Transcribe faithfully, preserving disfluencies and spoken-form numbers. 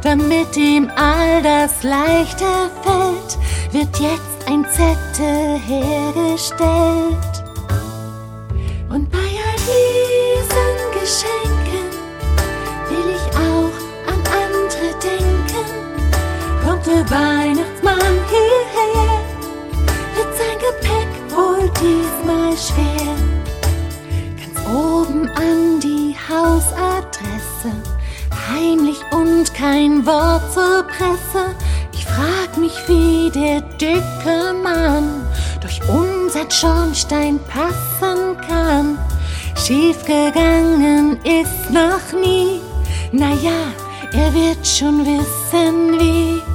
Damit ihm all das leichter fällt, wird jetzt ein Zettel hergestellt. Und bei all diesen Geschenken will ich auch an andere denken. Kommt der Weihnachtsmann hierher, wird sein Gepäck wohl diesmal schwer. Ganz oben an die Hausadresse, heimlich und kein Wort zur Presse. Ich frag mich, wie der dicke Mann durch unseren Schornstein passen kann. Schiefgegangen ist noch nie, naja, er wird schon wissen wie.